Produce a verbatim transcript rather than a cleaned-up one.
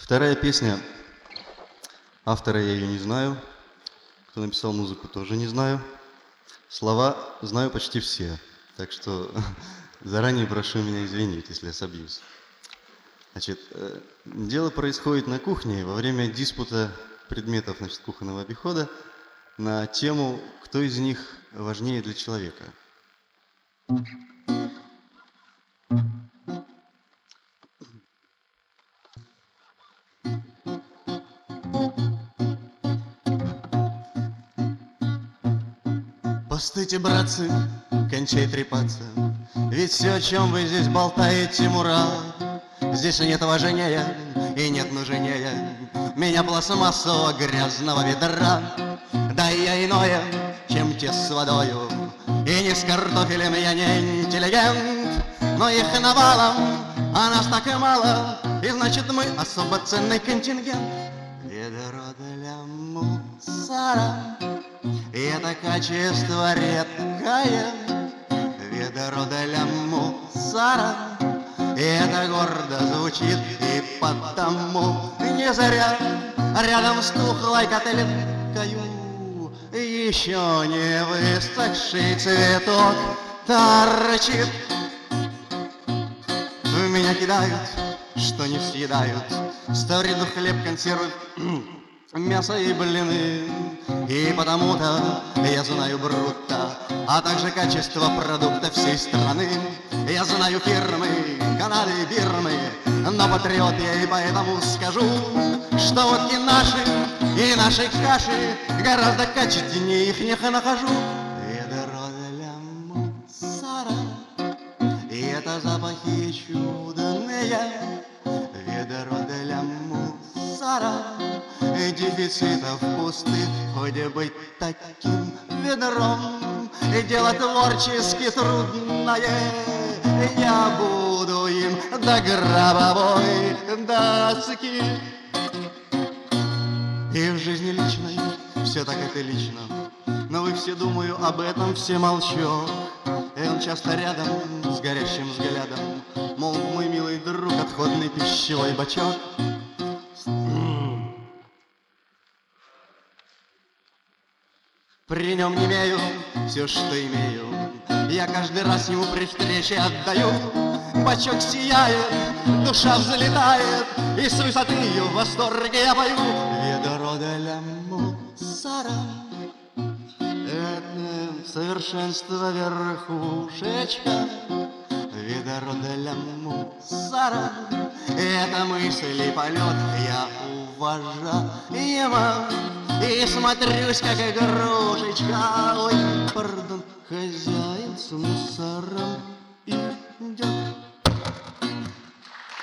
Вторая песня. Автора я ее не знаю. Кто написал музыку, тоже не знаю. Слова знаю почти все. Так что заранее прошу меня извинить, если я собьюсь. Значит, дело происходит на кухне во время диспута предметов, значит, кухонного обихода на тему, кто из них важнее для человека. Постойте, братцы, кончай трепаться, ведь все, о чем вы здесь болтаете, мура. Здесь нет уважения и нет нужнее меня пластмассового грязного ведра. Да и я иное, чем те с водою, и не с картофелем я не интеллигент, но их навалом, а нас так и мало, и значит мы особо ценный контингент. Ведро для мусора, и это качество редкое. Ведро для мусора, и это гордо звучит, и потому не зря рядом с тухлой котлеткою еще не высохший цветок торчит. В меня кидают, что не съедают, сто в ряду хлеб, консервы, мясо и блины. И потому-то я знаю брутто, а также качество продукта всей страны. Я знаю фирмы, каналы, бирмы, но патриот я и поэтому скажу, что водки наши и нашей каши гораздо качественнее их не нахожу. Ведро для мусора, и это запахи чудные. Ведро для мусора, и дефицитов пустых, хоть быть таким ведром, и дело творчески трудное я буду им до гробовой доски. И в жизни личной все так это лично, но вы все, думаю, об этом все молчок. И он часто рядом с горящим взглядом, мол, мой милый друг, отходный пищевой бачок. При нем не имею все, что имею, я каждый раз ему при встрече отдаю. Бачок сияет, душа взлетает, и с высоты ее в восторге я пою. Ведро для мусора, это совершенство верхушечка. Ведро для мусора, это мысль и полет, я уважаема. И смотрюсь, как игрушечка. Ой, пардон, хозяин с мусора.